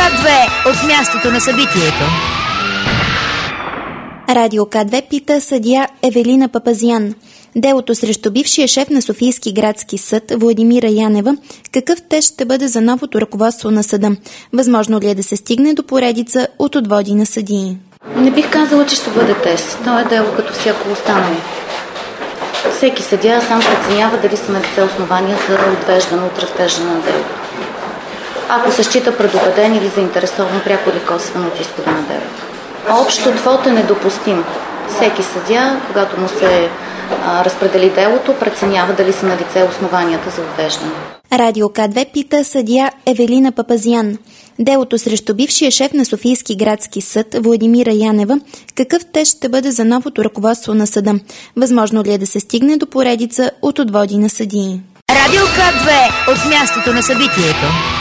К2 от мястото на събитието. Радио К2 пита съдия Евелина Папазян. Делото срещу бившия шеф на Софийски градски съд Владимира Янева, какъв тест ще бъде за новото ръководство на съда? Възможно ли е да се стигне до поредица от отводи на съдии? Не бих казала, че ще бъде тест. То е дело като всяко останало. Всеки съдия сам преценява дали са налице основания за отвеждане от разглеждане на делото. Ако се счита предубеден или заинтересован пряко или косвено от изхода на делото. Общо отвод е недопустим. Всеки съдия, когато му се разпредели делото, преценява дали са налице основанията за отвеждане. Радио К2 пита съдия Евелина Папазян. Делото срещу бившия шеф на Софийски градски съд Владимира Янева, какъв тест ще бъде за новото ръководство на съда? Възможно ли е да се стигне до поредица от отводи на съдии? Радио К2 от мястото на събитието.